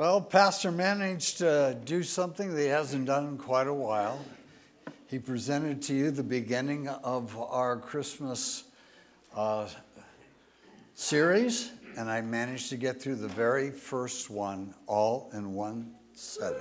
Well, Pastor managed to do something that he hasn't done in quite a while. He presented to you the beginning of our Christmas series, and I managed to get through the very first one all in one setting.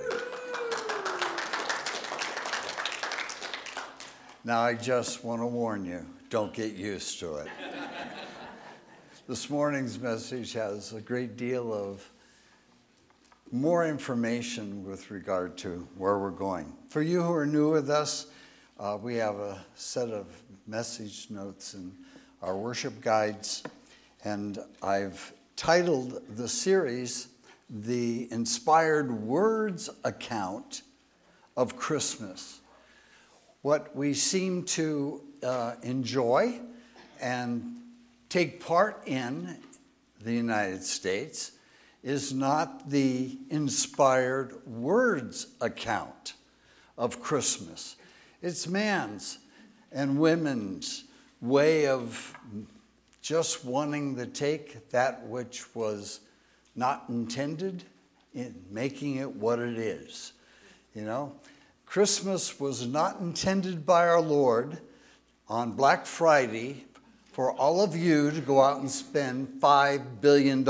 Now, I just want to warn you, don't get used to it. This morning's message has a great deal of more information with regard to where we're going. For you who are new with us, we have a set of message notes and our worship guides, and I've titled the series, The Inspired Words Account of Christmas. What we seem to enjoy and take part in the United States is not the inspired words account of Christmas. It's man's and women's way of just wanting to take that which was not intended in making it what it is. You know, Christmas was not intended by our Lord on Black Friday for all of you to go out and spend $5 billion.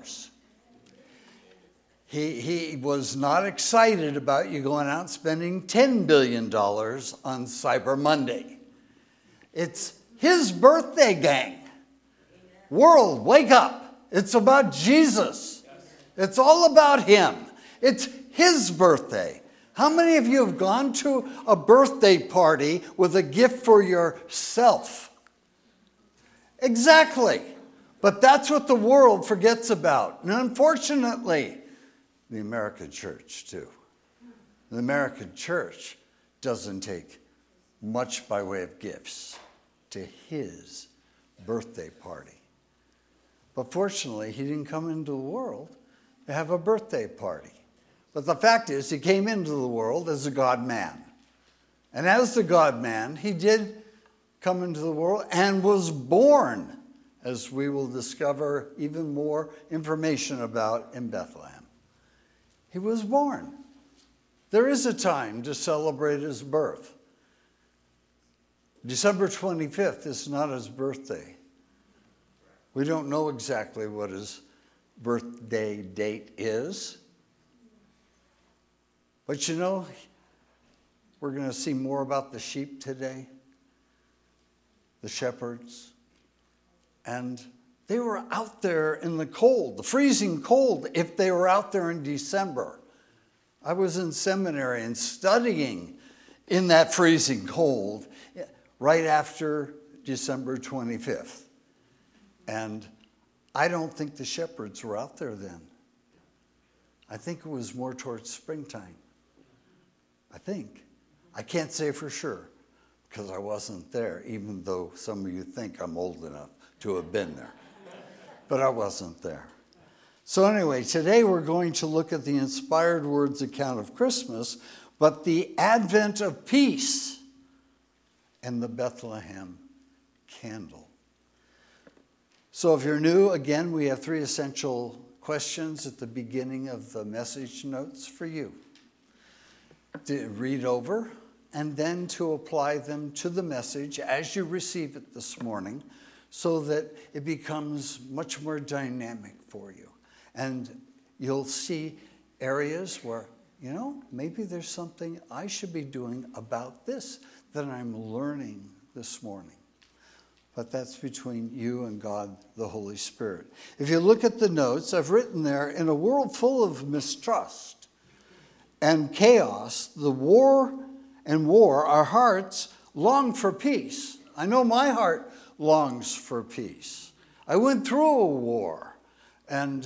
He was not excited about you going out and spending $10 billion on Cyber Monday. It's his birthday, gang. World, wake up. It's about Jesus. It's all about him. It's his birthday. How many of you have gone to a birthday party with a gift for yourself? Exactly. But that's what the world forgets about. And unfortunately, the American church, too. The American church doesn't take much by way of gifts to his birthday party. But fortunately, he didn't come into the world to have a birthday party. But the fact is, he came into the world as a God-man. And as the God-man, he did come into the world and was born, as we will discover even more information about in Bethlehem. He was born. There is a time to celebrate his birth. December 25th is not his birthday. We don't know exactly what his birthday date is. But you know, we're going to see more about the sheep today, the shepherds. And they were out there in the cold, the freezing cold, if they were out there in December. I was in seminary and studying in that freezing cold right after December 25th. And I don't think the shepherds were out there then. I think it was more towards springtime. I think. I can't say for sure because I wasn't there, even though some of you think I'm old enough to have been there. But I wasn't there. So anyway, today we're going to look at the inspired words account of Christmas, but the advent of peace and the Bethlehem candle. So if you're new, again, we have 3 essential questions at the beginning of the message notes for you to read over and then to apply them to the message as you receive it this morning, so that it becomes much more dynamic for you. And you'll see areas where, you know, maybe there's something I should be doing about this that I'm learning this morning. But that's between you and God, the Holy Spirit. If you look at the notes, I've written there, in a world full of mistrust and chaos, war, our hearts long for peace. I know my heart longs for peace. I went through a war and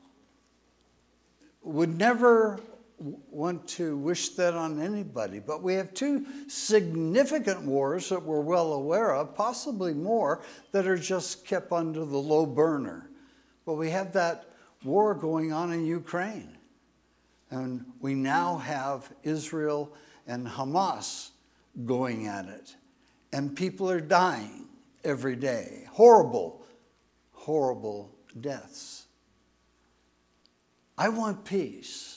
would never want to wish that on anybody. But we have 2 significant wars that we're well aware of, possibly more, that are just kept under the low burner. But we have that war going on in Ukraine. And we now have Israel and Hamas going at it. And people are dying every day. Horrible, horrible deaths. I want peace.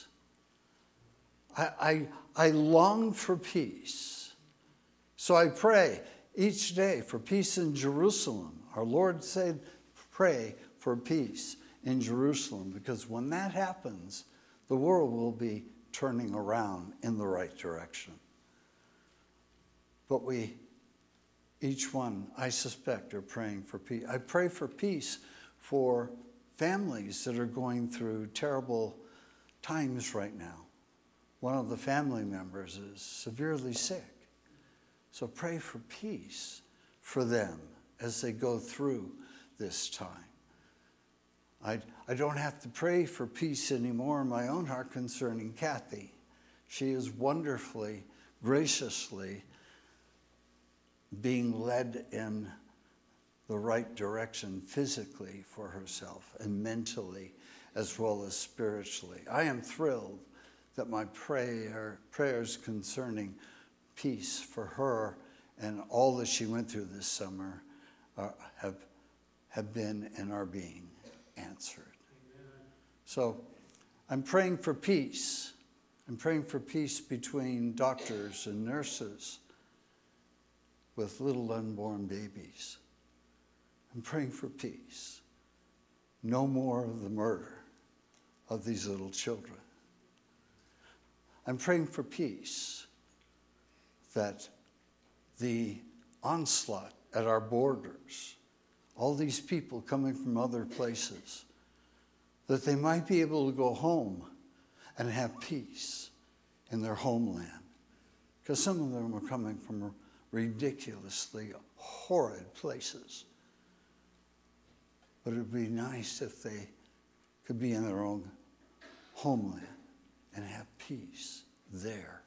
I long for peace. So I pray each day for peace in Jerusalem. Our Lord said, pray for peace in Jerusalem, because when that happens, the world will be turning around in the right direction. But each one, I suspect, are praying for peace. I pray for peace for families that are going through terrible times right now. One of the family members is severely sick. So pray for peace for them as they go through this time. I don't have to pray for peace anymore in my own heart concerning Kathy. She is wonderfully, graciously being led in the right direction physically for herself and mentally as well as spiritually. I am thrilled that my prayers concerning peace for her and all that she went through this summer have been and are being answered. Amen. So I'm praying for peace. I'm praying for peace between doctors and nurses with little unborn babies. I'm praying for peace. No more of the murder of these little children. I'm praying for peace, that the onslaught at our borders, all these people coming from other places, that they might be able to go home and have peace in their homeland. Because some of them are coming from ridiculously horrid places. But it would be nice if they could be in their own homeland and have peace there.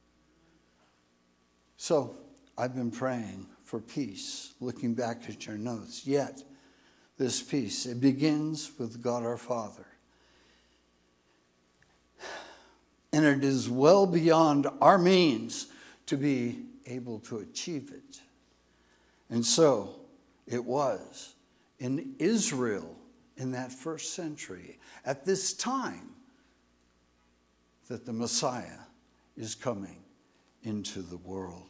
So I've been praying for peace, looking back at your notes. Yet, this peace, it begins with God our Father. And it is well beyond our means to be able to achieve it. And so it was in Israel in that first century, at this time, that the Messiah is coming into the world.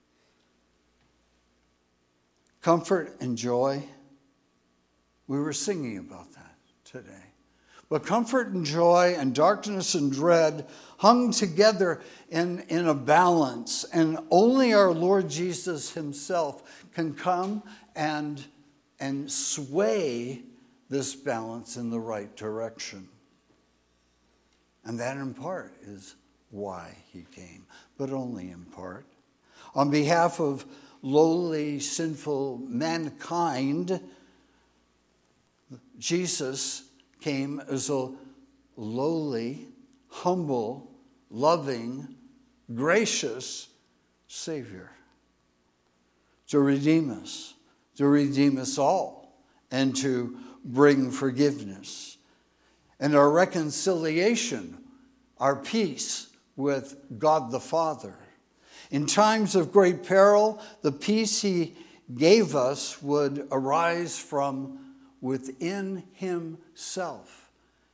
Comfort and joy, we were singing about that today. But comfort and joy and darkness and dread hung together in a balance. And only our Lord Jesus himself can come and sway this balance in the right direction. And that in part is why he came, but only in part. On behalf of lowly, sinful mankind, Jesus came as a lowly, humble, loving, gracious Savior to redeem us all, and to bring forgiveness. And our reconciliation, our peace with God the Father. In times of great peril, the peace he gave us would arise from within himself.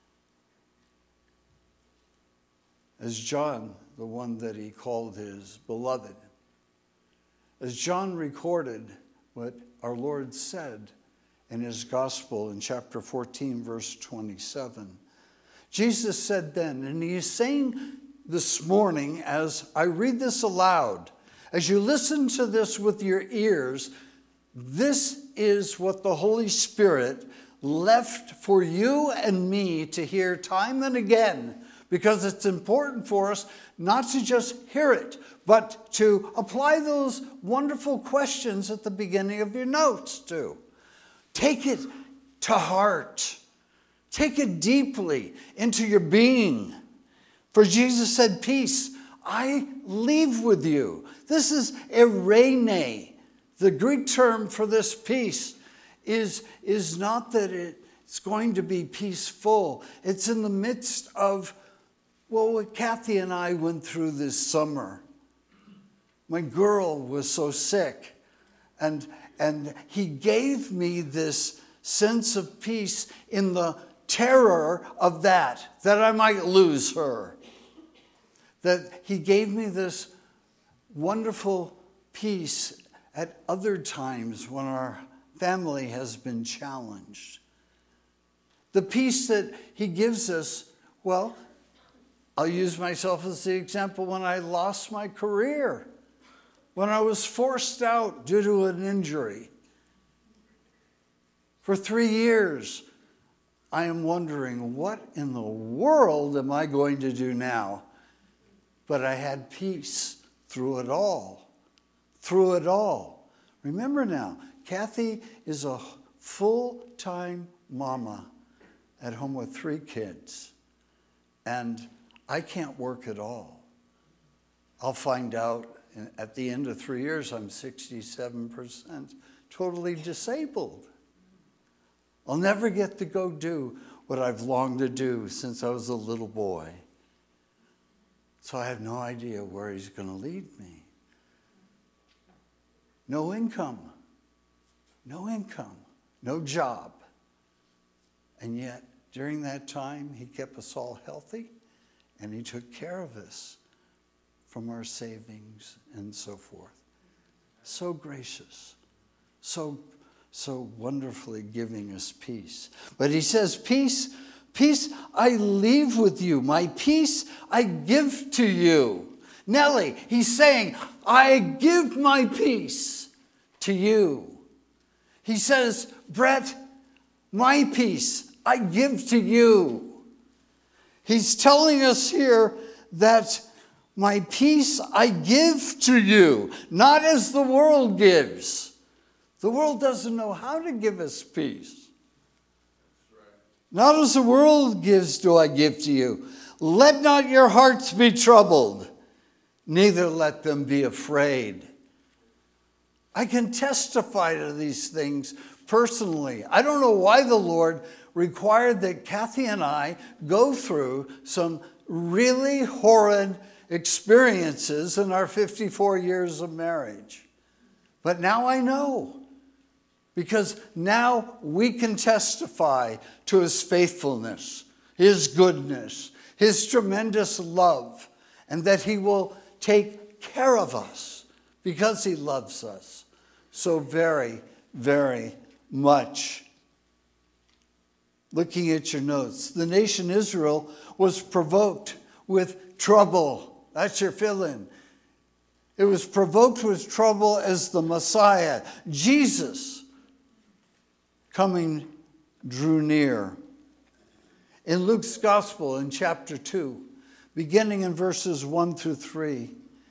As John, the one that he called his beloved, as John recorded what our Lord said in his gospel in chapter 14, verse 27. Jesus said then, and he is saying this morning as I read this aloud, as you listen to this with your ears, this is what the Holy Spirit left for you and me to hear time and again, because it's important for us not to just hear it, but to apply those wonderful questions at the beginning of your notes too. Take it to heart. Take it deeply into your being. For Jesus said, peace I leave with you. This is eirene. The Greek term for this peace is not that it's going to be peaceful. It's in the midst of, what Kathy and I went through this summer. My girl was so sick, and he gave me this sense of peace in the terror of that I might lose her. That he gave me this wonderful peace at other times when our family has been challenged. The peace that he gives us, well, I'll use myself as the example when I lost my career, when I was forced out due to an injury. For 3 years, I am wondering, what in the world am I going to do now? But I had peace through it all. Through it all. Remember now, Kathy is a full-time mama at home with 3 kids. And I can't work at all. I'll find out at the end of 3 years, I'm 67% totally disabled. I'll never get to go do what I've longed to do since I was a little boy. So I have no idea where he's going to lead me. No income, no job. And yet, during that time, he kept us all healthy, and he took care of us from our savings and so forth. So gracious, so wonderfully giving us peace. But he says, peace I leave with you. My peace I give to you. Nellie, he's saying, I give my peace to you. He says, Brett, my peace I give to you. He's telling us here that my peace I give to you, not as the world gives. The world doesn't know how to give us peace. Not as the world gives do I give to you. Let not your hearts be troubled, neither let them be afraid. I can testify to these things personally. I don't know why the Lord required that Kathy and I go through some really horrid experiences in our 54 years of marriage. But now I know. Because now we can testify to his faithfulness, his goodness, his tremendous love, and that he will take care of us because he loves us so very, very much. Looking at your notes, the nation Israel was provoked with trouble. That's your fill-in. It was provoked with trouble as the Messiah, Jesus, coming drew near. In Luke's Gospel, in chapter 2, beginning in verses 1 through 3,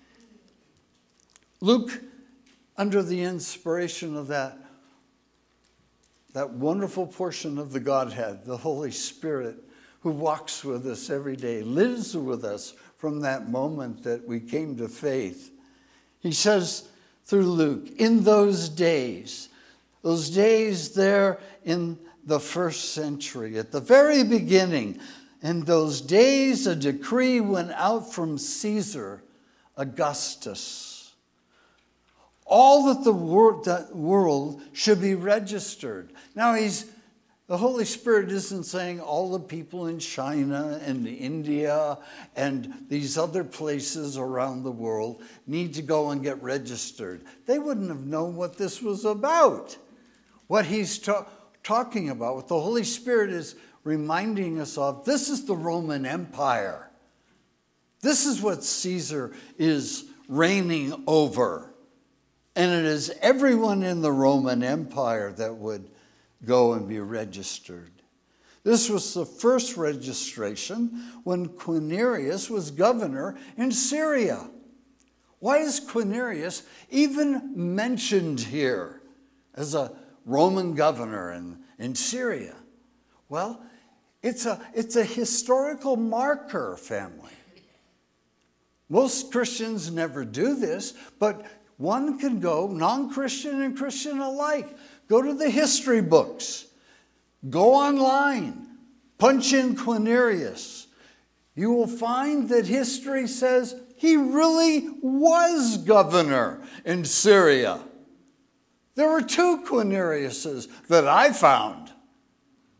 Luke, under the inspiration of that wonderful portion of the Godhead, the Holy Spirit, who walks with us every day, lives with us from that moment that we came to faith. He says through Luke, in those days there in the first century, at the very beginning, in those days a decree went out from Caesar Augustus. All that the world should be registered. Now the Holy Spirit isn't saying all the people in China and India and these other places around the world need to go and get registered. They wouldn't have known what this was about. What he's talking about, what the Holy Spirit is reminding us of, this is the Roman Empire. This is what Caesar is reigning over. And it is everyone in the Roman Empire that would go and be registered. This was the first registration when Quirinius was governor in Syria. Why is Quirinius even mentioned here as a Roman governor in Syria? Well, it's a historical marker, family. Most Christians never do this, but one can go, non-Christian and Christian alike, go to the history books, go online, punch in Quirinius. You will find that history says he really was governor in Syria. There were 2 Quiriniuses that I found.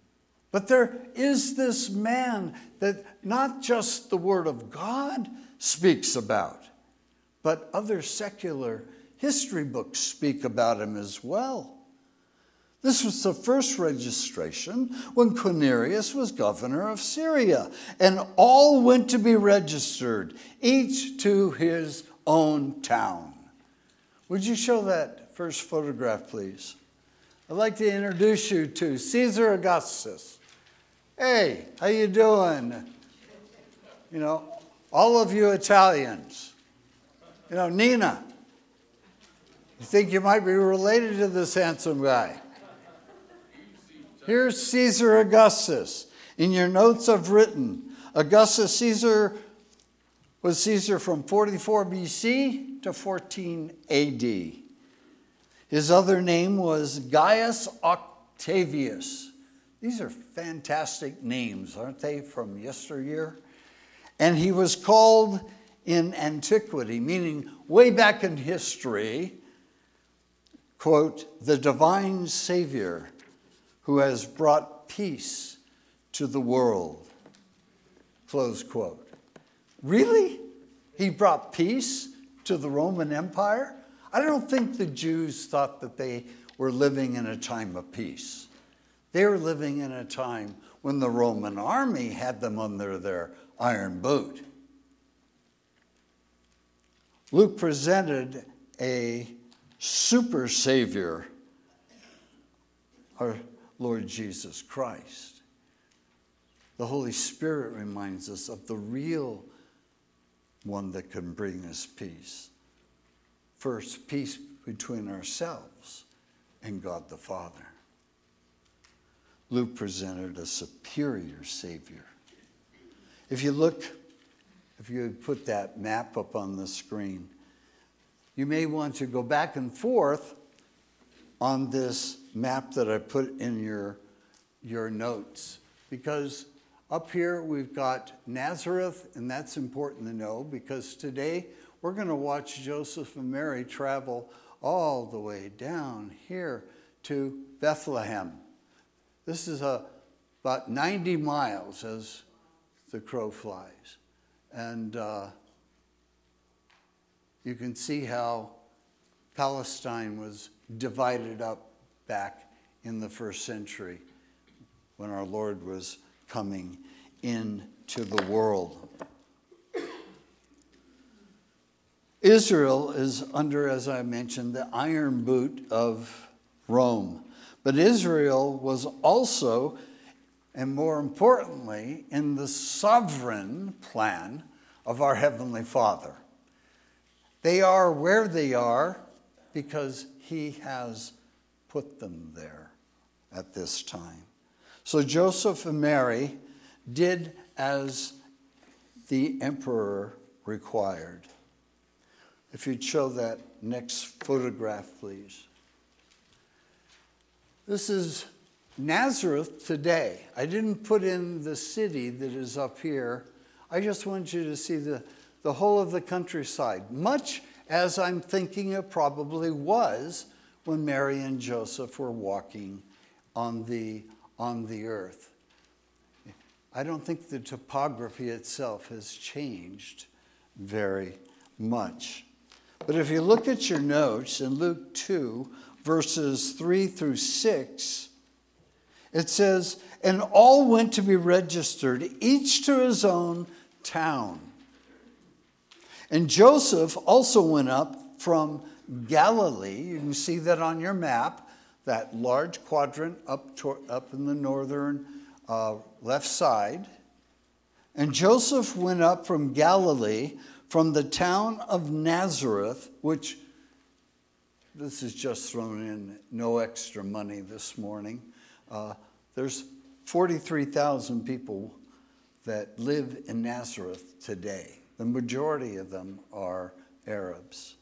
But there is this man that not just the Word of God speaks about, but other secular history books speak about him as well. This was the first registration when Quirinius was governor of Syria, and all went to be registered, each to his own town. Would you show that first photograph, please? I'd like to introduce you to Caesar Augustus. Hey, how you doing? You know, all of you Italians. You know, Nina, you think you might be related to this handsome guy? Here's Caesar Augustus. In your notes I've written, Augustus Caesar was Caesar from 44 BC to 14 AD. His other name was Gaius Octavius. These are fantastic names, aren't they, from yesteryear? And he was called in antiquity, meaning way back in history, quote, the divine Savior who has brought peace to the world, close quote. Really? He brought peace to the Roman Empire? I don't think the Jews thought that they were living in a time of peace. They were living in a time when the Roman army had them under their iron boot. Luke presented a super savior, our Lord Jesus Christ. The Holy Spirit reminds us of the real one that can bring us peace. First, peace between ourselves and God the Father. Luke presented a superior Savior. If you put that map up on the screen, you may want to go back and forth on this map that I put in your notes. Because up here we've got Nazareth, and that's important to know because today we're going to watch Joseph and Mary travel all the way down here to Bethlehem. This is about 90 miles as the crow flies. And you can see how Palestine was divided up back in the first century when our Lord was coming into the world. Israel is under, as I mentioned, the iron boot of Rome. But Israel was also, and more importantly, in the sovereign plan of our Heavenly Father. They are where they are because He has put them there at this time. So Joseph and Mary did as the emperor required. If you'd show that next photograph, please. This is Nazareth today. I didn't put in the city that is up here. I just want you to see the whole of the countryside, much as I'm thinking it probably was when Mary and Joseph were walking on the earth. I don't think the topography itself has changed very much. But if you look at your notes in Luke 2, verses 3 through 6, it says, and all went to be registered, each to his own town. And Joseph also went up from Galilee. You can see that on your map, that large quadrant up in the northern left side. And Joseph went up from Galilee, from the town of Nazareth, which this is just thrown in, no extra money this morning. There's 43,000 people that live in Nazareth today. The majority of them are Arabs.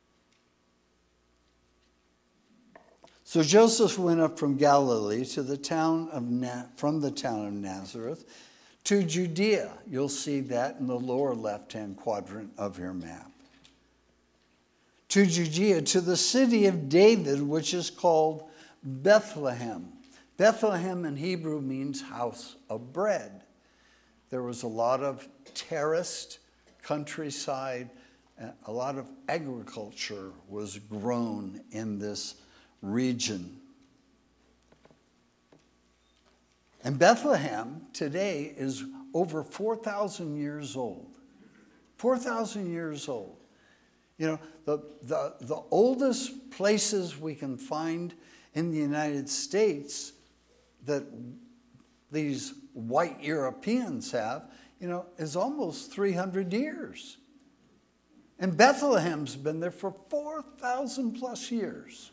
So Joseph went up from Galilee to the town of from the town of Nazareth to Judea. You'll see that in the lower left-hand quadrant of your map. To Judea, to the city of David, which is called Bethlehem. Bethlehem in Hebrew means house of bread. There was a lot of terraced countryside. A lot of agriculture was grown in this region. And Bethlehem today is over 4,000 years old. 4,000 years old. You know, the oldest places we can find in the United States that these white Europeans have, you know, is almost 300 years. And Bethlehem's been there for 4,000 plus years.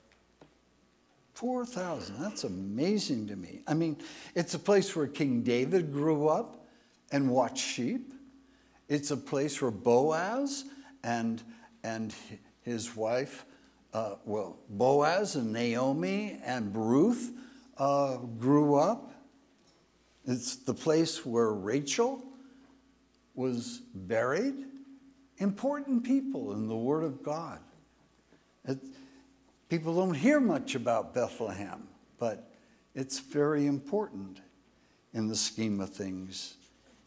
4,000, that's amazing to me. I mean, it's a place where King David grew up and watched sheep. It's a place where Boaz and his wife, Boaz and Naomi and Ruth grew up. It's the place where Rachel was buried. Important people in the Word of God. People don't hear much about Bethlehem, but it's very important in the scheme of things.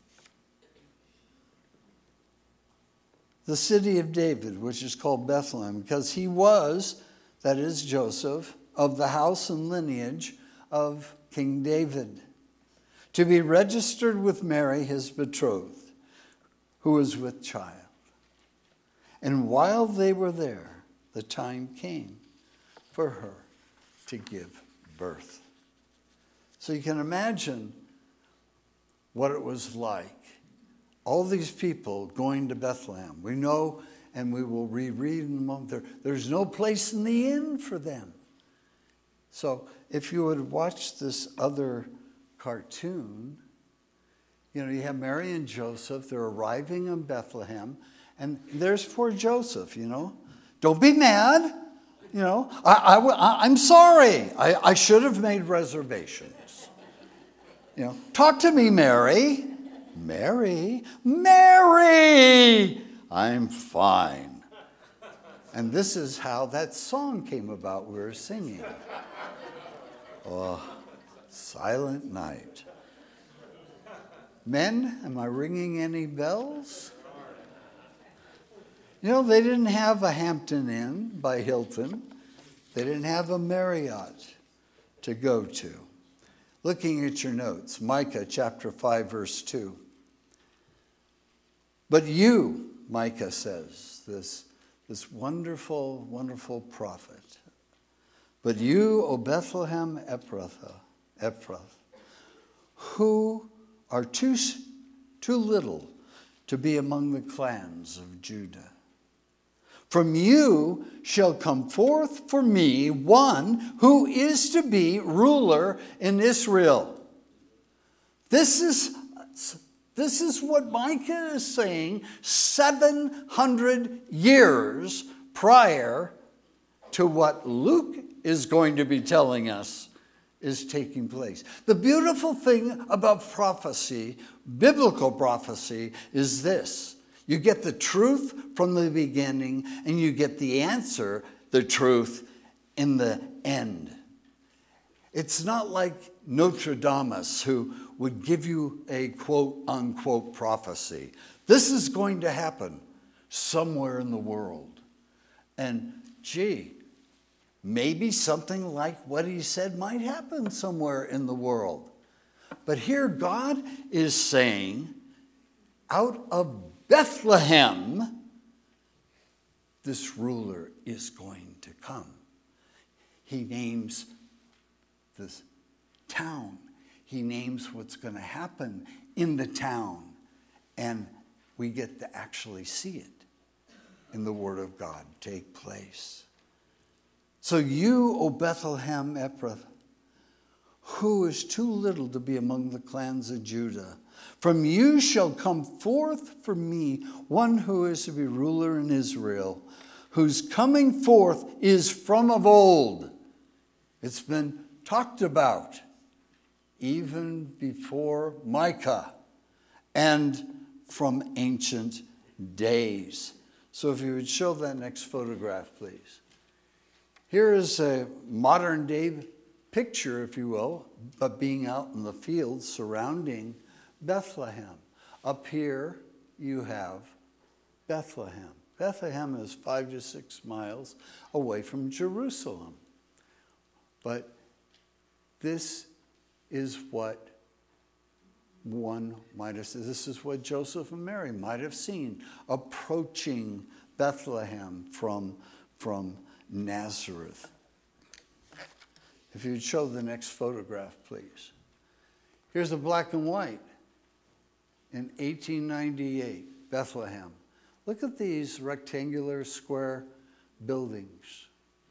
The city of David, which is called Bethlehem, because he was, that is Joseph, of the house and lineage of King David, to be registered with Mary, his betrothed, who was with child. And while they were there, the time came for her to give birth. So you can imagine what it was like. All these people going to Bethlehem. We know, and we will reread in a moment, there's no place in the inn for them. So if you would watch this other cartoon, you know, you have Mary and Joseph. They're arriving in Bethlehem. And there's poor Joseph, you know. Don't be mad. You know, I'm sorry. I should have made reservations. You know, talk to me, Mary. Mary, I'm fine. And this is how that song came about we were singing. Oh, Silent Night. Men, am I ringing any bells? You know, they didn't have a Hampton Inn by Hilton. They didn't have a Marriott to go to. Looking at your notes, Micah chapter 5, verse 2. But you, Micah says, this wonderful, wonderful prophet. But you, O Bethlehem Ephrathah, who are too little to be among the clans of Judah. From you shall come forth for me one who is to be ruler in Israel. This is what Micah is saying 700 years prior to what Luke is going to be telling us is taking place. The beautiful thing about prophecy, biblical prophecy, is this. You get the truth from the beginning, and you get the answer, the truth, in the end. It's not like Nostradamus, who would give you a quote-unquote prophecy. This is going to happen somewhere in the world. And, maybe something like what he said might happen somewhere in the world. But here God is saying, out of Bethlehem, this ruler is going to come. He names this town. He names what's going to happen in the town. And we get to actually see it in the Word of God take place. So you, O Bethlehem Ephrathah, who is too little to be among the clans of Judah, from you shall come forth for me one who is to be ruler in Israel, whose coming forth is from of old. It's been talked about even before Micah and from ancient days. So if you would show that next photograph, please. Here is a modern day picture, if you will, of being out in the fields surrounding Bethlehem. Up here you have Bethlehem. Bethlehem is 5 to 6 miles away from Jerusalem. But this is what one might have said. This is what Joseph and Mary might have seen approaching Bethlehem from Nazareth. If you'd show the next photograph, please. Here's a black and white in 1898, Bethlehem. Look at these rectangular square buildings.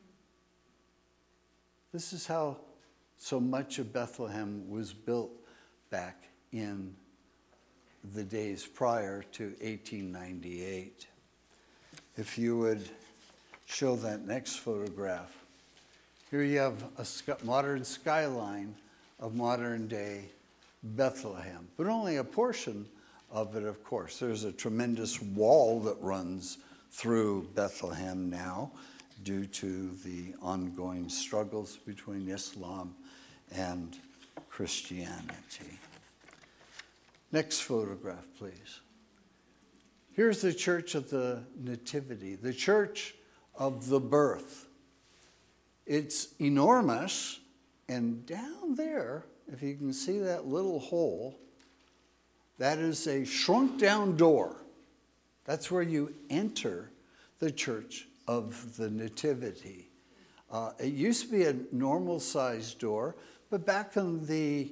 This is how so much of Bethlehem was built back in the days prior to 1898. If you would show that next photograph. Here you have a modern skyline of modern day Bethlehem, but only a portion of it, of course. There's a tremendous wall that runs through Bethlehem now due to the ongoing struggles between Islam and Christianity. Next photograph, please. Here's the Church of the Nativity, the Church of the Birth. It's enormous, and down there, if you can see that little hole, that is a shrunk down door. That's where you enter the Church of the Nativity. It used to be a normal sized door, but back in the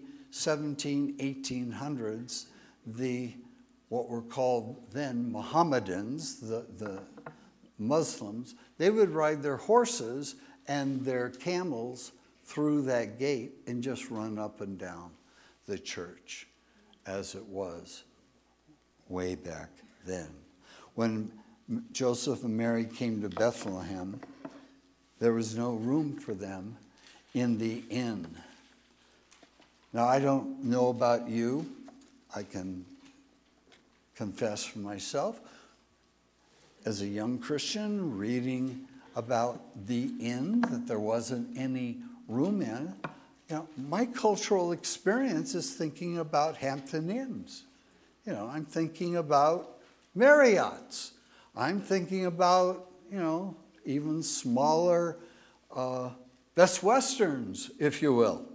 1800s, what were called then Mohammedans, the Muslims, they would ride their horses and their camels through that gate and just run up and down the church as it was way back then. When Joseph and Mary came to Bethlehem, there was no room for them in the inn. Now, I don't know about you. I can confess for myself. As a young Christian, reading about the inn, that there wasn't any room in, my cultural experience is thinking about Hampton Inns. I'm thinking about Marriott's. I'm thinking about, even smaller Best Westerns, if you will.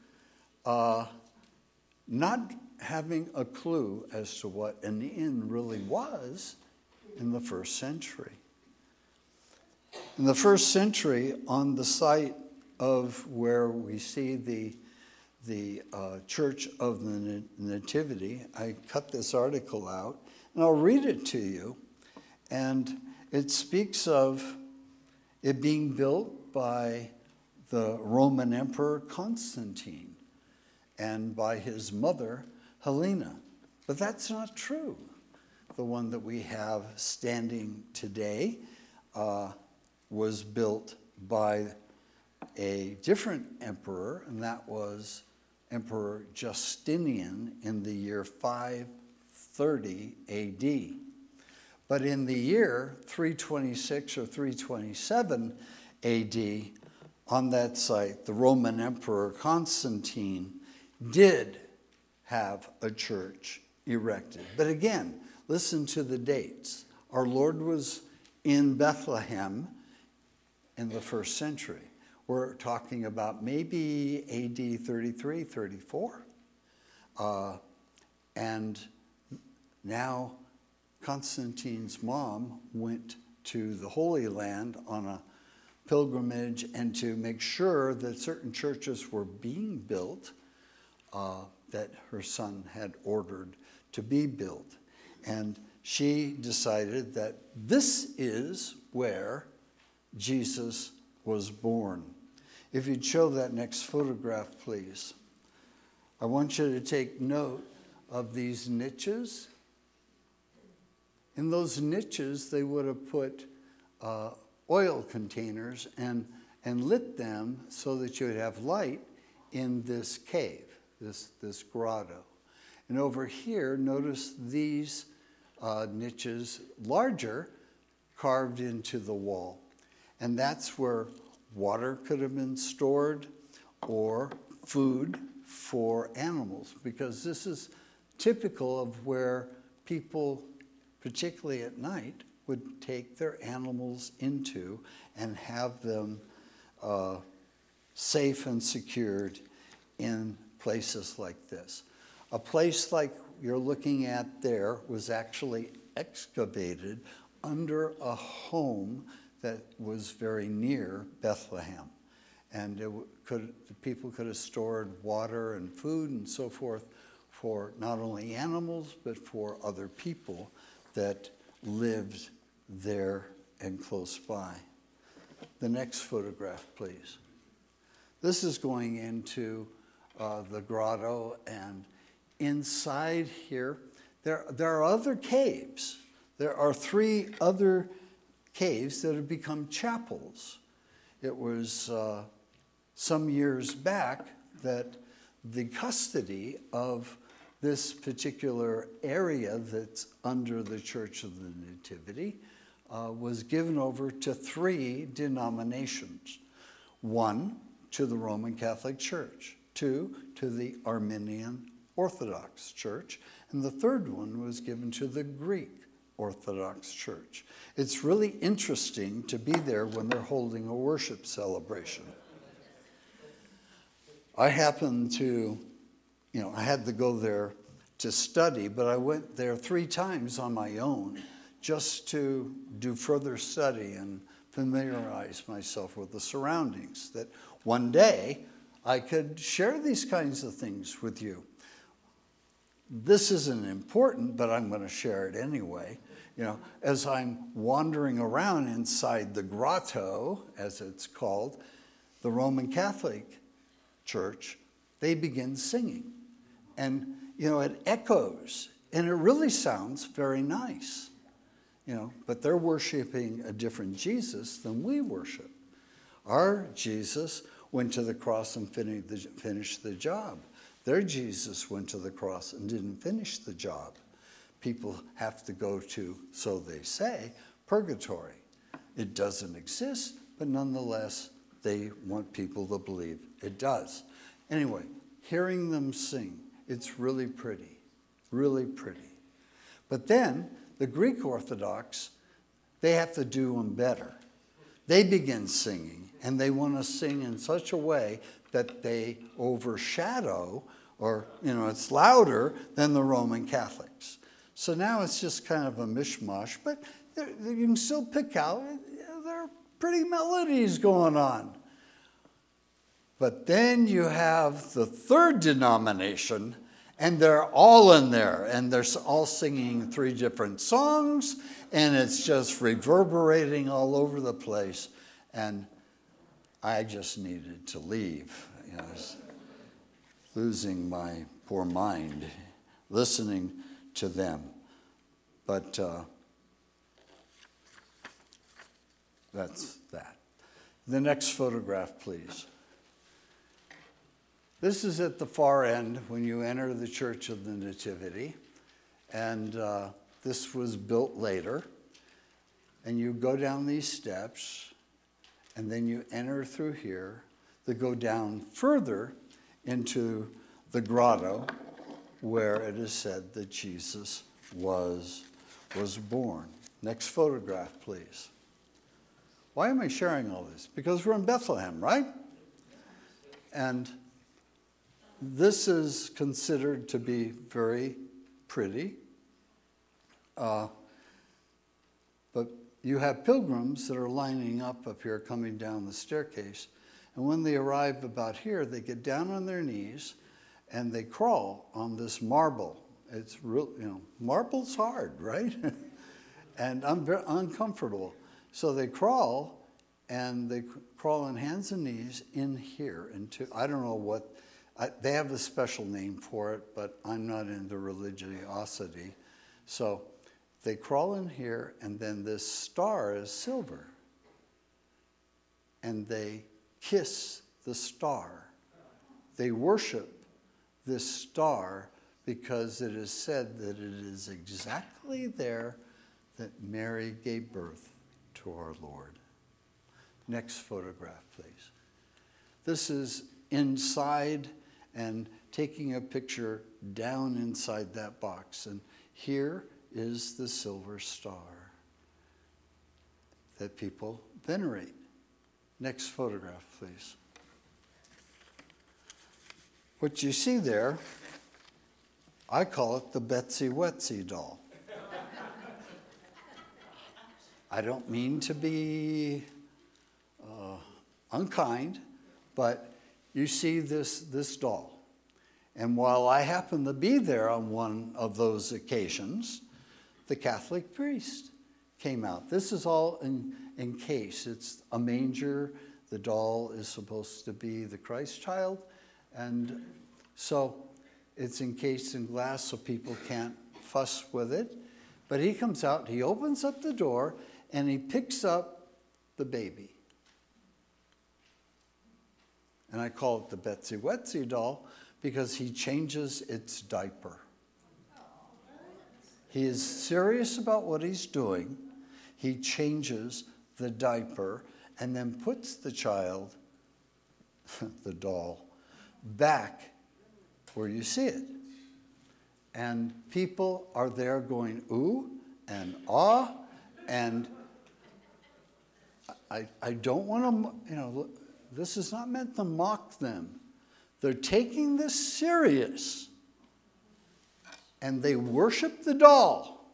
Not having a clue as to what an inn really was in the first century. In the first century, on the site of where we see the Church of the Nativity, I cut this article out, and I'll read it to you. And it speaks of it being built by the Roman Emperor Constantine and by his mother, Helena. But that's not true. The one that we have standing today was built by a different emperor, and that was Emperor Justinian in the year 530 AD. But in the year 326 or 327 AD, on that site, the Roman Emperor Constantine did have a church erected. But again, listen to the dates. Our Lord was in Bethlehem in the first century. We're talking about maybe AD 33, 34. And now Constantine's mom went to the Holy Land on a pilgrimage and to make sure that certain churches were being built that her son had ordered to be built. And she decided that this is where Jesus was born. If you'd show that next photograph, please. I want you to take note of these niches. In those niches, they would have put oil containers and lit them so that you would have light in this cave, this grotto. And over here, notice these niches, larger, carved into the wall. And that's where water could have been stored, or food for animals, because this is typical of where people, particularly at night, would take their animals into and have them safe and secured in places like this. A place like you're looking at there was actually excavated under a home that was very near Bethlehem. And people could have stored water and food and so forth for not only animals, but for other people that lived there and close by. The next photograph, please. This is going into the grotto, and inside here, there are other caves. There are 3 other caves that have become chapels. It was some years back that the custody of this particular area that's under the Church of the Nativity was given over to 3 denominations. 1, to the Roman Catholic Church. 2, to the Armenian Orthodox Church. And the 3rd one was given to the Greek Orthodox Church. It's really interesting to be there when they're holding a worship celebration. I happened to, I had to go there to study, but I went there 3 times on my own just to do further study and familiarize myself with the surroundings, that one day I could share these kinds of things with you. This isn't important, but I'm going to share it anyway. As I'm wandering around inside the grotto, as it's called, the Roman Catholic Church, they begin singing. And, it echoes, and it really sounds very nice. But they're worshiping a different Jesus than we worship. Our Jesus went to the cross and finished the job. Their Jesus went to the cross and didn't finish the job. People have to go to, so they say, purgatory. It doesn't exist, but nonetheless, they want people to believe it does. Anyway, hearing them sing, it's really pretty, really pretty. But then, the Greek Orthodox, they have to do them better. They begin singing, and they want to sing in such a way that they overshadow, or, it's louder than the Roman Catholics. So now it's just kind of a mishmash, but you can still pick out, there are pretty melodies going on. But then you have the 3rd denomination, and they're all in there, and they're all singing 3 different songs, and it's just reverberating all over the place. And I just needed to leave. I was losing my poor mind listening to them. But that's that. The next photograph, please. This is at the far end when you enter the Church of the Nativity. And this was built later. And you go down these steps, and then you enter through here. They go down further into the grotto, where it is said that Jesus was born. Next photograph, please. Why am I sharing all this? Because we're in Bethlehem, right? And this is considered to be very pretty. But you have pilgrims that are lining up here coming down the staircase. And when they arrive about here, they get down on their knees and they crawl on this marble. It's real, marble's hard, right? And I'm very uncomfortable. So they crawl, and they crawl on hands and knees in here. I don't know what, they have a special name for it, but I'm not into religiosity. So they crawl in here, and then this star is silver. And they kiss the star. They worship this star because it is said that it is exactly there that Mary gave birth to our Lord. Next photograph, please. This is inside and taking a picture down inside that box. And here is the silver star that people venerate. Next photograph, please. What you see there, I call it the Betsy Wetsy doll. I don't mean to be unkind, but you see this doll. And while I happen to be there on one of those occasions, the Catholic priest came out. This is all in case. It's a manger. The doll is supposed to be the Christ child. And so it's encased in glass so people can't fuss with it. But he comes out, he opens up the door, and he picks up the baby. And I call it the Betsy Wetsy doll because he changes its diaper. He is serious about what he's doing. He changes the diaper and then puts the child, the doll, back where you see it. And people are there going, ooh and ah, and I don't want to, this is not meant to mock them. They're taking this serious. And they worship the doll.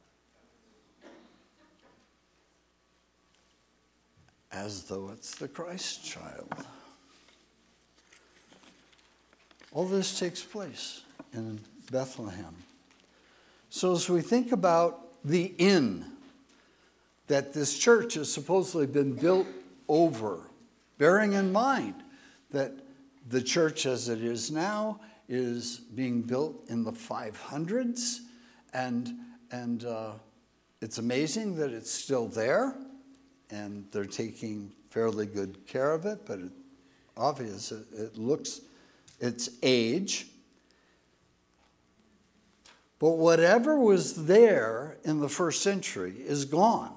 As though it's the Christ child. All this takes place in Bethlehem. So as we think about the inn that this church has supposedly been built over, bearing in mind that the church as it is now is being built in the 500s, and it's amazing that it's still there, and they're taking fairly good care of it, but it looks its age. But whatever was there in the first century is gone.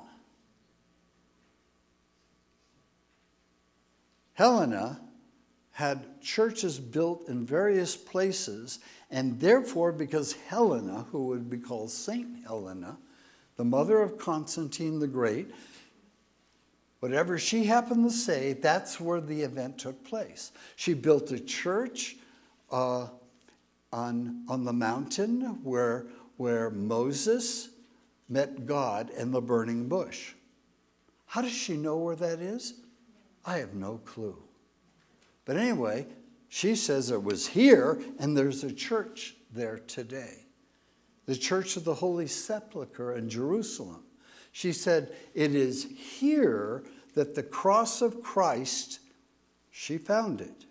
Helena had churches built in various places, and therefore, because Helena, who would be called Saint Helena, the mother of Constantine the Great, whatever she happened to say, that's where the event took place. She built a church on the mountain where Moses met God in the burning bush. How does she know where that is? I have no clue. But anyway, she says it was here, and there's a church there today. The Church of the Holy Sepulchre in Jerusalem. She said, it is here that the cross of Christ, she found it.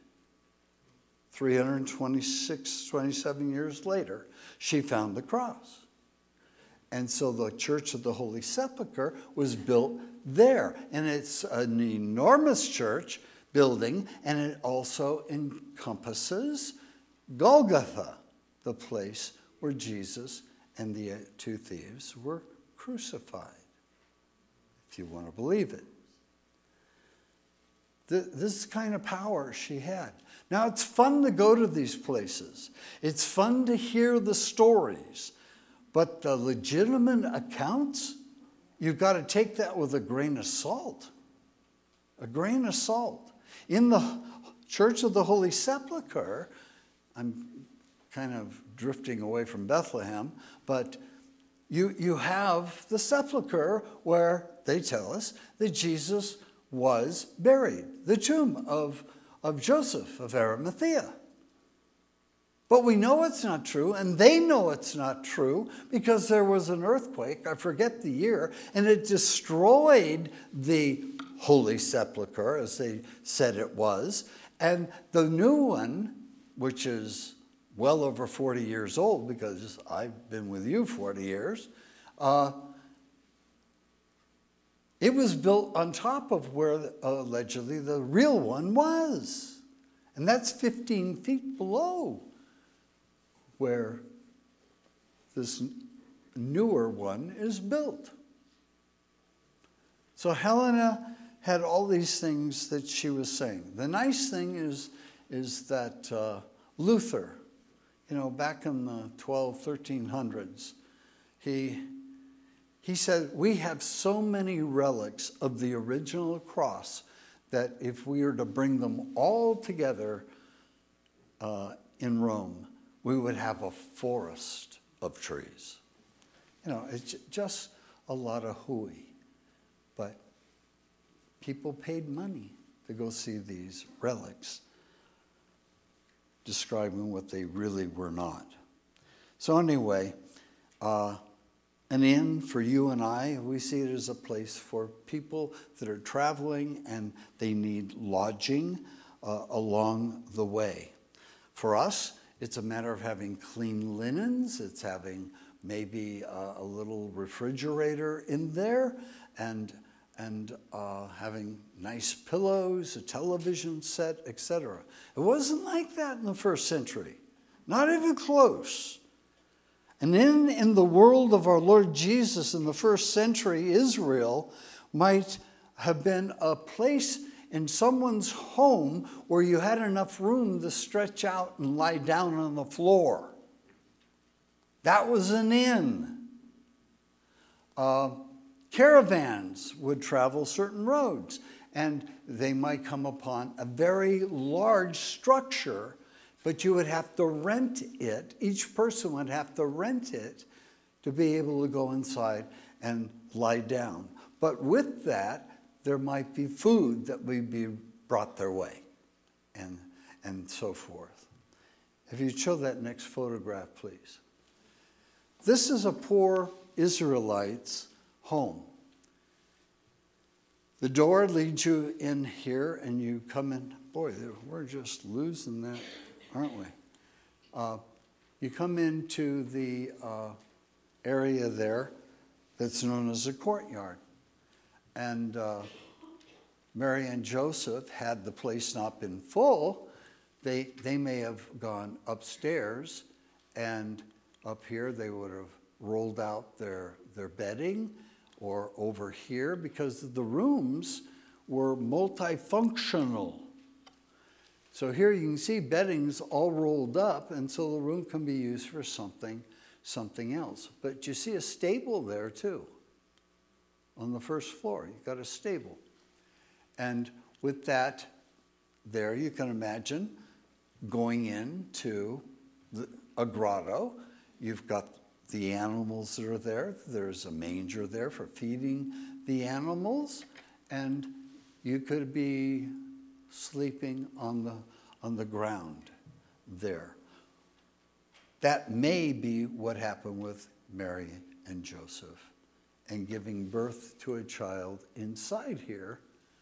27 years later, she found the cross. And so the Church of the Holy Sepulchre was built there. And it's an enormous church building, and it also encompasses Golgotha, the place where Jesus and the two thieves were crucified, if you want to believe it. This kind of power she had. Now, it's fun to go to these places. It's fun to hear the stories. But the legitimate accounts, you've got to take that with a grain of salt. A grain of salt. In the Church of the Holy Sepulchre, I'm kind of drifting away from Bethlehem, but you have the sepulchre where they tell us that Jesus was buried, the tomb of Joseph of Arimathea. But we know it's not true, and they know it's not true, because there was an earthquake, I forget the year, and it destroyed the Holy Sepulchre, as they said it was. And the new one, which is well over 40 years old, because I've been with you 40 years, it was built on top of where allegedly the real one was. And that's 15 feet below where this newer one is built. So Helena had all these things that she was saying. The nice thing is is that Luther, back in the 1300s, he said, we have so many relics of the original cross that if we were to bring them all together in Rome, we would have a forest of trees. It's just a lot of hooey. But people paid money to go see these relics, describing what they really were not. So anyway, an inn for you and I, we see it as a place for people that are traveling and they need lodging along the way. For us, it's a matter of having clean linens. It's having maybe a little refrigerator in there and having nice pillows, a television set, etc. It wasn't like that in the first century, not even close. And in the world of our Lord Jesus in the first century, Israel might have been a place in someone's home where you had enough room to stretch out and lie down on the floor. That was an inn. Caravans would travel certain roads, and they might come upon a very large structure, but you would have to rent it. Each person would have to rent it to be able to go inside and lie down. But with that, there might be food that would be brought their way, and so forth. If you show that next photograph, please. This is a poor Israelite's home. The door leads you in here, and you come in. Boy, we're just losing that, aren't we? You come into the area there that's known as a courtyard. And Mary and Joseph, had the place not been full, they may have gone upstairs, and up here they would have rolled out their bedding, or over here, because the rooms were multifunctional. So here you can see beddings all rolled up, and so the room can be used for something else. But you see a stable there too. On the first floor, you've got a stable. And with that there, you can imagine going into a grotto. You've got the animals that are there. There's a manger there for feeding the animals. And you could be sleeping on the ground there. That may be what happened with Mary and Joseph, and giving birth to a child inside here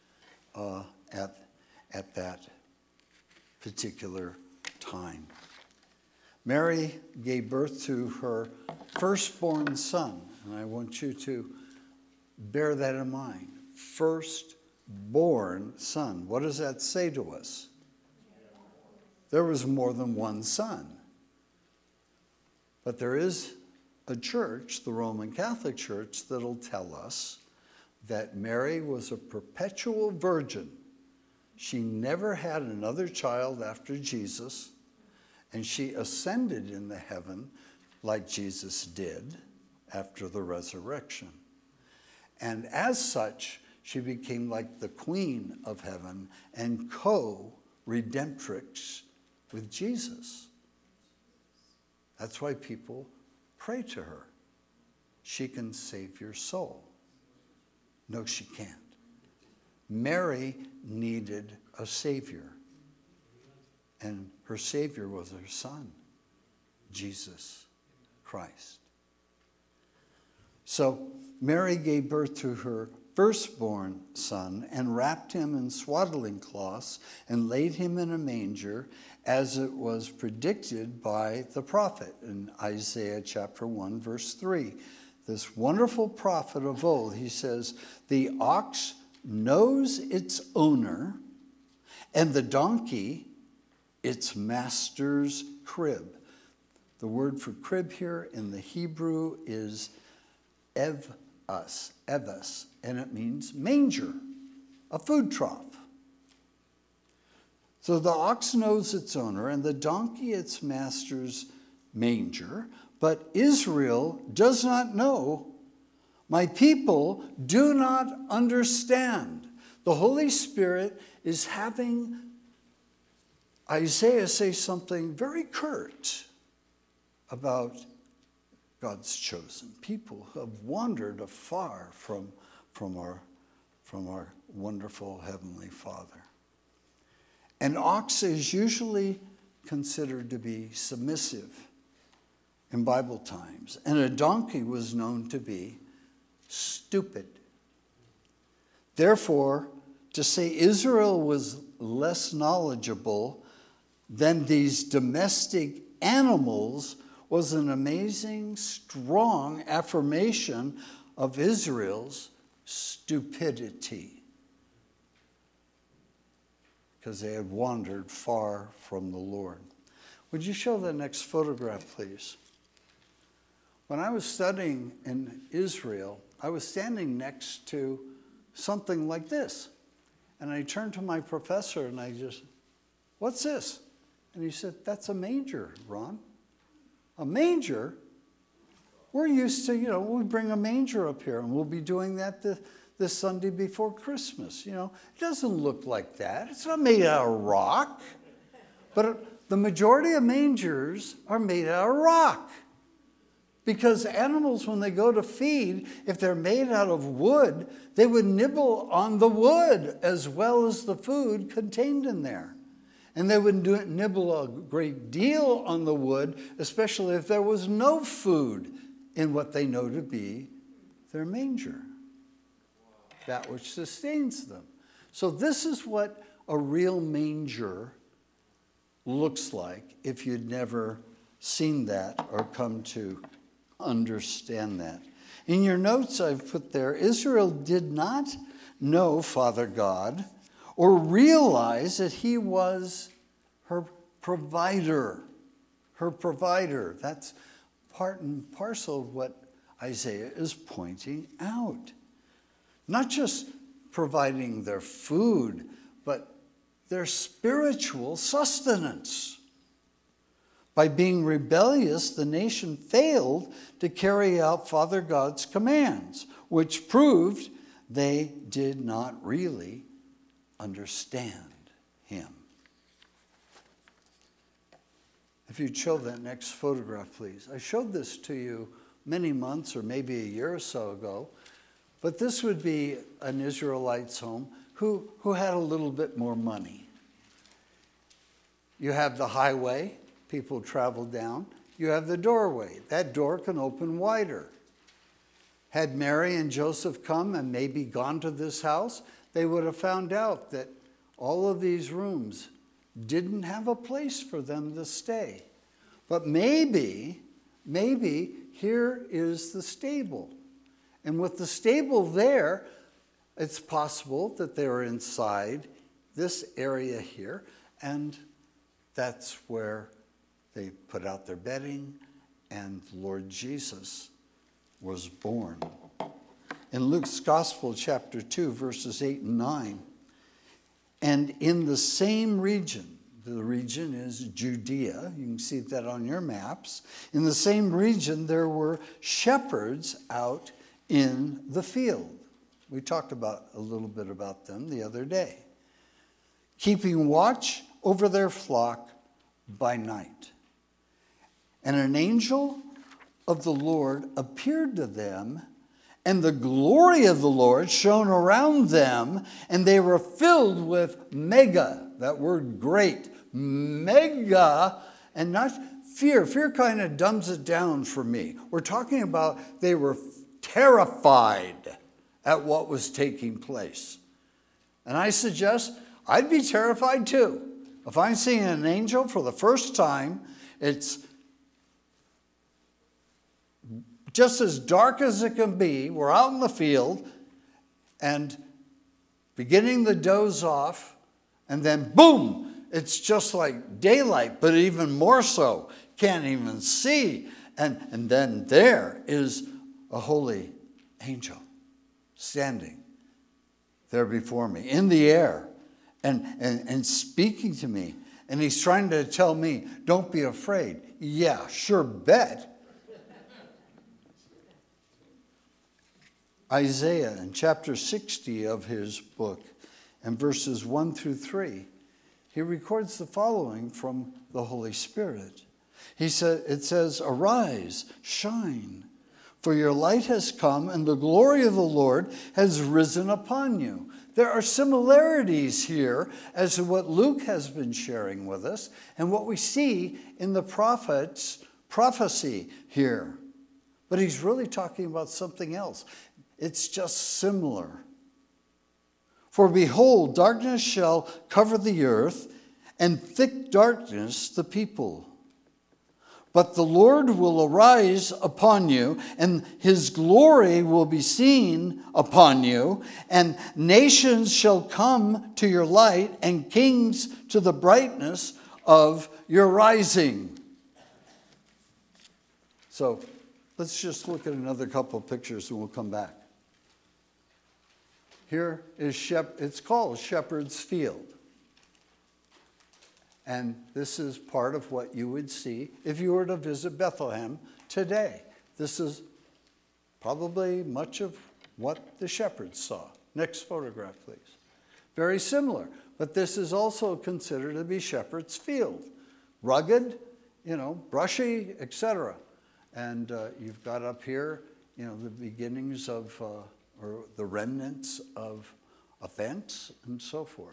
at that particular time. Mary gave birth to her firstborn son, and I want you to bear that in mind. Firstborn son. What does that say to us? There was more than one son. But there is a church, the Roman Catholic Church, that'll tell us that Mary was a perpetual virgin. She never had another child after Jesus, and she ascended into heaven like Jesus did after the resurrection. And as such, she became like the queen of heaven and co-redemptrix with Jesus. That's why people pray to her. She can save your soul. No, she can't. Mary needed a Savior. And her Savior was her Son, Jesus Christ. So Mary gave birth to her firstborn son and wrapped him in swaddling cloths and laid him in a manger, as it was predicted by the prophet in Isaiah chapter 1, verse 3. This wonderful prophet of old, he says, the ox knows its owner, and the donkey its master's crib. The word for crib here in the Hebrew is evas, and it means manger, a food trough. So the ox knows its owner, and the donkey its master's manger, but Israel does not know. My people do not understand. The Holy Spirit is having Isaiah say something very curt about God's chosen people who have wandered afar from our wonderful Heavenly Father. An ox is usually considered to be submissive in Bible times, and a donkey was known to be stupid. Therefore, to say Israel was less knowledgeable than these domestic animals was an amazing, strong affirmation of Israel's stupidity, because they had wandered far from the Lord. Would you show the next photograph, please? When I was studying in Israel, I was standing next to something like this. And I turned to my professor and I just, what's this? And he said, that's a manger, Ron. A manger? We're used to, we bring a manger up here, and we'll be doing that this Sunday before Christmas. It doesn't look like that. It's not made out of rock. But the majority of mangers are made out of rock. Because animals, when they go to feed, if they're made out of wood, they would nibble on the wood as well as the food contained in there. And they would nibble a great deal on the wood, especially if there was no food in what they know to be their manger, that which sustains them. So this is what a real manger looks like if you'd never seen that or come to understand that. In your notes I've put there, Israel did not know Father God or realize that he was her provider. Her provider. That's part and parcel of what Isaiah is pointing out. Not just providing their food, but their spiritual sustenance. By being rebellious, the nation failed to carry out Father God's commands, which proved they did not really understand him. If you'd show that next photograph, please. I showed this to you many months or maybe a year or so ago, but this would be an Israelite's home who had a little bit more money. You have the highway, people travel down. You have the doorway. That door can open wider. Had Mary and Joseph come and maybe gone to this house, they would have found out that all of these rooms didn't have a place for them to stay. But maybe here is the stable. And with the stable there, it's possible that they were inside this area here, and that's where they put out their bedding, and Lord Jesus was born. In Luke's Gospel, chapter 2, verses 8 and 9, and in the same region, the region is Judea, you can see that on your maps, in the same region there were shepherds out in the field. We talked about a little bit about them the other day. Keeping watch over their flock by night. And an angel of the Lord appeared to them, and the glory of the Lord shone around them, and they were filled with mega, that word great, mega, and not fear. Fear kind of dumbs it down for me. We're talking about they were terrified at what was taking place. And I suggest I'd be terrified too. If I'm seeing an angel for the first time, it's just as dark as it can be. We're out in the field and beginning to doze off, and then boom, it's just like daylight, but even more so. Can't even see. And then there is a holy angel standing there before me in the air. and speaking to me. And he's trying to tell me, don't be afraid. Yeah, sure bet. Isaiah in chapter 60 of his book and verses 1 through 3, he records the following from the Holy Spirit. It says, arise, shine, for your light has come and the glory of the Lord has risen upon you. There are similarities here as to what Luke has been sharing with us and what we see in the prophet's prophecy here. But he's really talking about something else. It's just similar. For behold, darkness shall cover the earth, and thick darkness the people. But the Lord will arise upon you, and his glory will be seen upon you, and nations shall come to your light, and kings to the brightness of your rising. So let's just look at another couple of pictures and we'll come back. Here is it's called Shepherd's Field. And this is part of what you would see if you were to visit Bethlehem today. This is probably much of what the shepherds saw. Next photograph, please. Very similar, but this is also considered to be Shepherd's Field. Rugged, brushy, etc. And you've got up here, the beginnings of, or the remnants of a fence and so forth.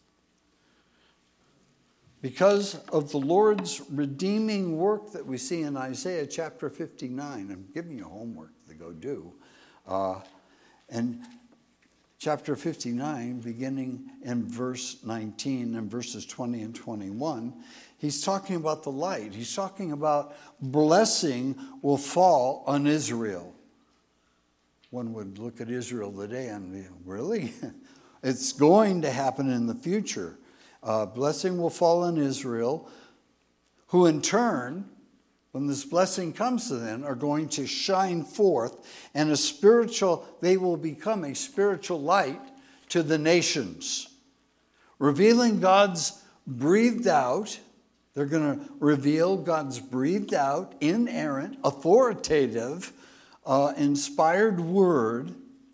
Because of the Lord's redeeming work that we see in Isaiah chapter 59, I'm giving you homework to go do. And chapter 59, beginning in verse 19 and verses 20 and 21, he's talking about the light. He's talking about blessing will fall on Israel. One would look at Israel today and be, really? It's going to happen in the future. Blessing will fall on Israel, who in turn, when this blessing comes to them, are going to shine forth, and they will become a spiritual light to the nations, revealing God's breathed out. They're going to reveal God's breathed out, inerrant, authoritative, inspired word,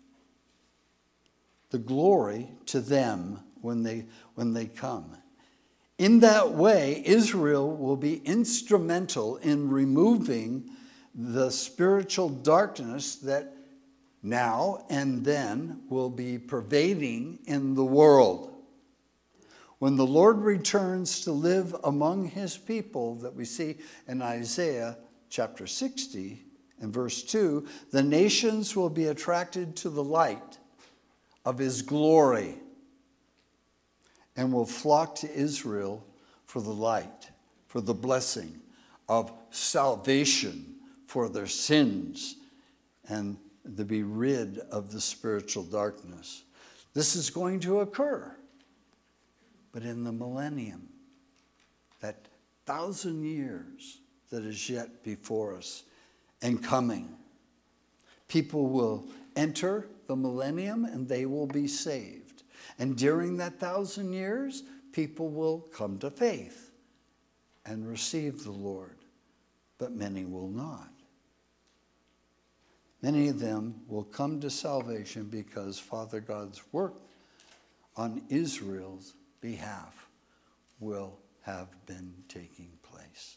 the glory to them when they come. In that way, Israel will be instrumental in removing the spiritual darkness that now and then will be pervading in the world. When the Lord returns to live among his people that we see in Isaiah chapter 60 and verse 2, the nations will be attracted to the light of his glory and will flock to Israel for the light, for the blessing of salvation for their sins, and to be rid of the spiritual darkness. This is going to occur, but in the millennium, that 1,000 years that is yet before us and coming, people will enter the millennium and they will be saved. And during that 1,000 years, people will come to faith and receive the Lord, but many will not. Many of them will come to salvation because Father God's work on Israel's behalf will have been taking place.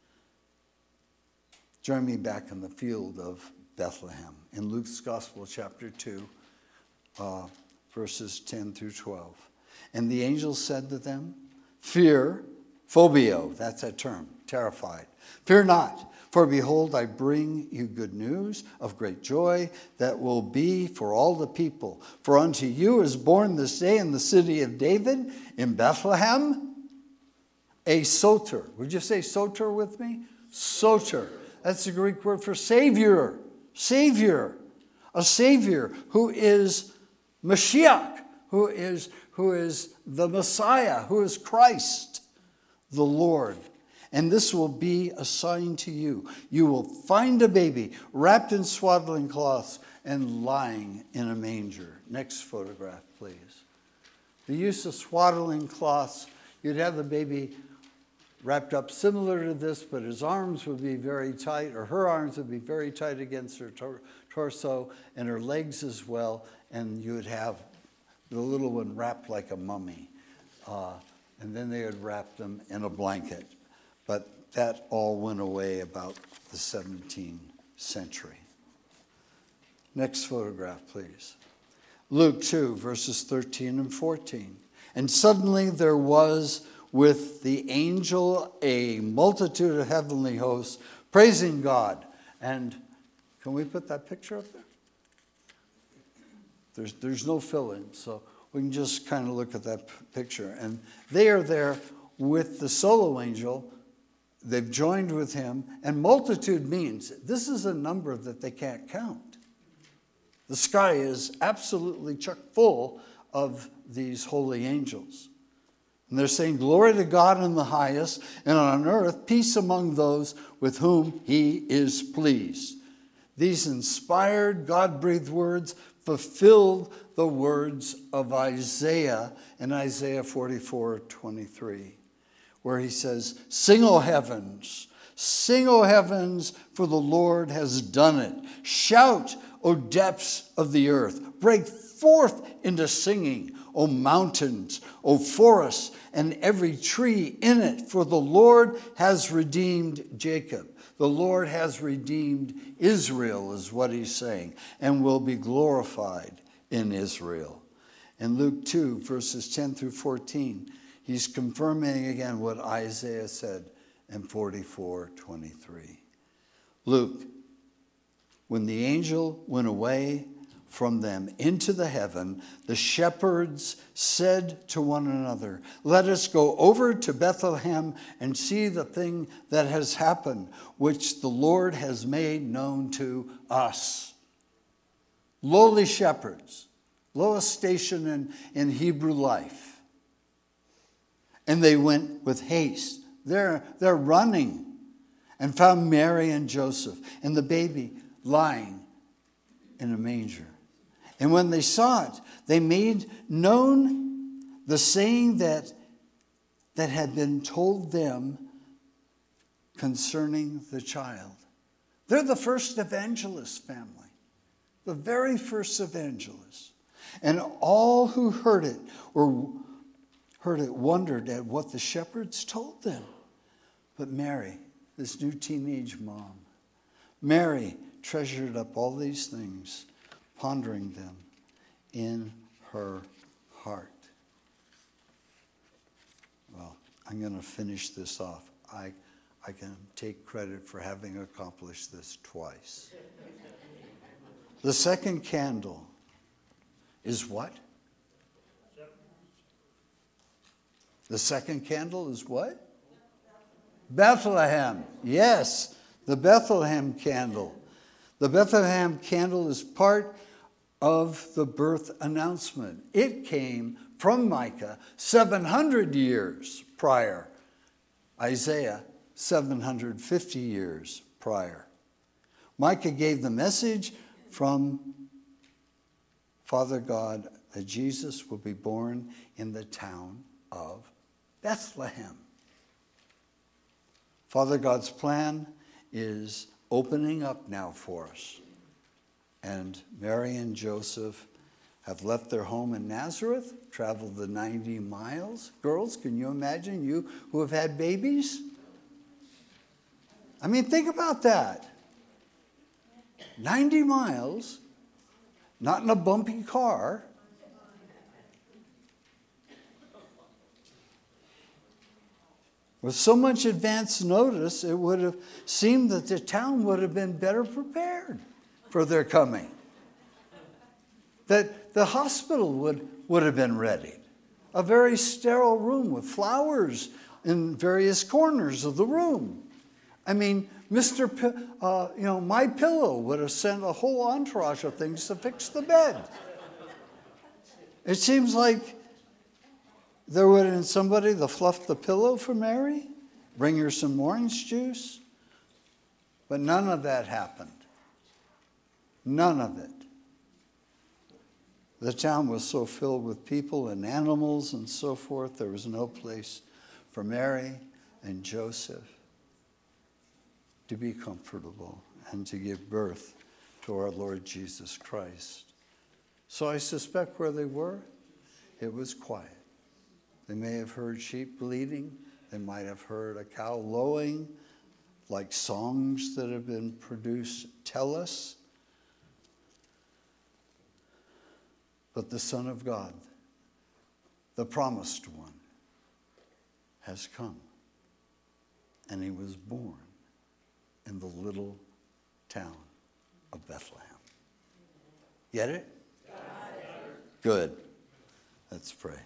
Join me back in the field of Bethlehem in Luke's Gospel, chapter 2, verses 10 through 12. And the angel said to them, fear, phobio, that's that term, terrified. Fear not, for behold, I bring you good news of great joy that will be for all the people. For unto you is born this day in the city of David, in Bethlehem, a soter. Would you say soter with me? Soter. That's the Greek word for Savior. Savior. A Savior who is Mashiach, who is the Messiah, who is Christ, the Lord. And this will be a sign to you. You will find a baby wrapped in swaddling cloths and lying in a manger. Next photograph, please. The use of swaddling cloths, you'd have the baby wrapped up similar to this, but his arms would be very tight, or her arms would be very tight against her torso, and her legs as well, and you would have the little one wrapped like a mummy. And then they would wrap them in a blanket. But that all went away about the 17th century. Next photograph, please. Luke 2, verses 13 and 14. And suddenly there was with the angel a multitude of heavenly hosts praising God. And can we put that picture up there? There's no fill-in, so we can just kind of look at that picture. And they are there with the solo angel. They've joined with him. And multitude means this is a number that they can't count. The sky is absolutely chock full of these holy angels. And they're saying, glory to God in the highest, and on earth peace among those with whom he is pleased. These inspired, God-breathed words fulfilled the words of Isaiah in Isaiah 44:23, where he says, sing, O heavens, for the Lord has done it. Shout, O depths of the earth. Break forth into singing, O mountains, O forests, and every tree in it. For the Lord has redeemed Jacob. The Lord has redeemed Israel, is what he's saying, and will be glorified in Israel. In Luke 2, verses 10 through 14, he's confirming again what Isaiah said in 44:23. Luke, when the angel went away from them into the heaven, the shepherds said to one another, let us go over to Bethlehem and see the thing that has happened, which the Lord has made known to us. Lowly shepherds, lowest station in Hebrew life. And they went with haste. They're running and found Mary and Joseph and the baby lying in a manger. And when they saw it, they made known the saying that had been told them concerning the child. They're the first evangelist family, the very first evangelists. And all who heard it wondered at what the shepherds told them. But Mary, this new teenage mom, Mary treasured up all these things, pondering them in her heart. Well, I'm going to finish this off. I can take credit for having accomplished this twice. The second candle is what? The second candle is what? Bethlehem. Yes, the Bethlehem candle. The Bethlehem candle is part of the birth announcement. It came from Micah 700 years prior. Isaiah 750 years prior. Micah gave the message from Father God that Jesus will be born in the town of Bethlehem. Father God's plan is opening up now for us. And Mary and Joseph have left their home in Nazareth, traveled the 90 miles. Girls, can you imagine, you who have had babies? I mean, think about that. 90 miles, not in a bumpy car. With so much advance notice, it would have seemed that the town would have been better prepared for their coming. That the hospital would have been ready. A very sterile room with flowers in various corners of the room. I mean, My Pillow would have sent a whole entourage of things to fix the bed. It seems like there would have been somebody to fluff the pillow for Mary, bring her some orange juice. But none of that happened. None of it. The town was so filled with people and animals and so forth, there was no place for Mary and Joseph to be comfortable and to give birth to our Lord Jesus Christ. So I suspect where they were, it was quiet. They may have heard sheep bleating. They might have heard a cow lowing, like songs that have been produced tell us. But the Son of God, the promised one, has come. And he was born in the little town of Bethlehem. Get it? Good. Let's pray.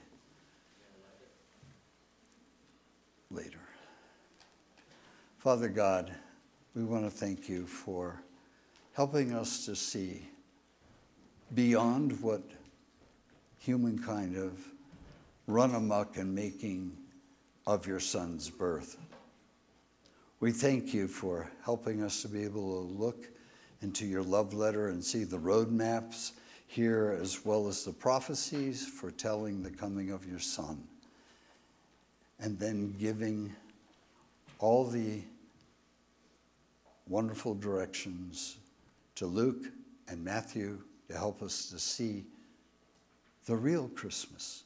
Later. Father God, we want to thank you for helping us to see beyond what humankind have run amok in making of your Son's birth. We thank you for helping us to be able to look into your love letter and see the roadmaps here, as well as the prophecies foretelling the coming of your Son, and then giving all the wonderful directions to Luke and Matthew to help us to see the real Christmas,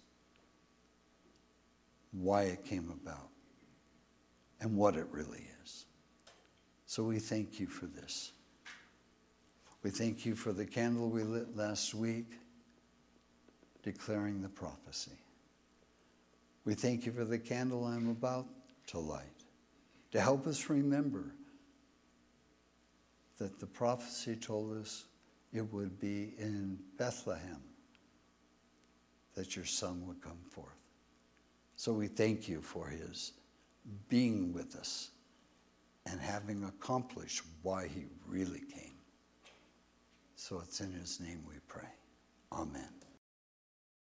why it came about, and what it really is. So we thank you for this. We thank you for the candle we lit last week, declaring the prophecy. We thank you for the candle I'm about to light, to help us remember that the prophecy told us it would be in Bethlehem that your Son would come forth. So we thank you for his being with us and having accomplished why he really came. So it's in his name we pray.